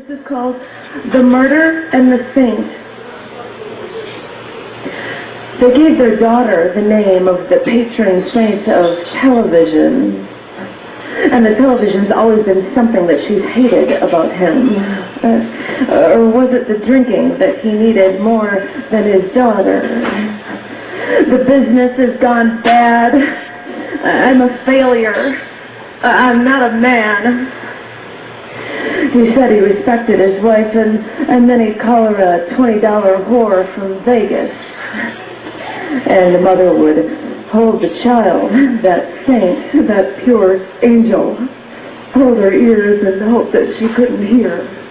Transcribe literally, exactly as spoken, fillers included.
This is called The Murder and the Saint. They gave their daughter the name of the patron saint of television. And the television's always been something that she's hated about him. Uh, or was it the drinking that he needed more than his daughter? The business has gone bad. I'm a failure. I'm not a man. He said he respected his wife, and, and then he'd call her a twenty dollar whore from Vegas. And the mother would hold the child, that saint, that pure angel, hold her ears and hope that she couldn't hear.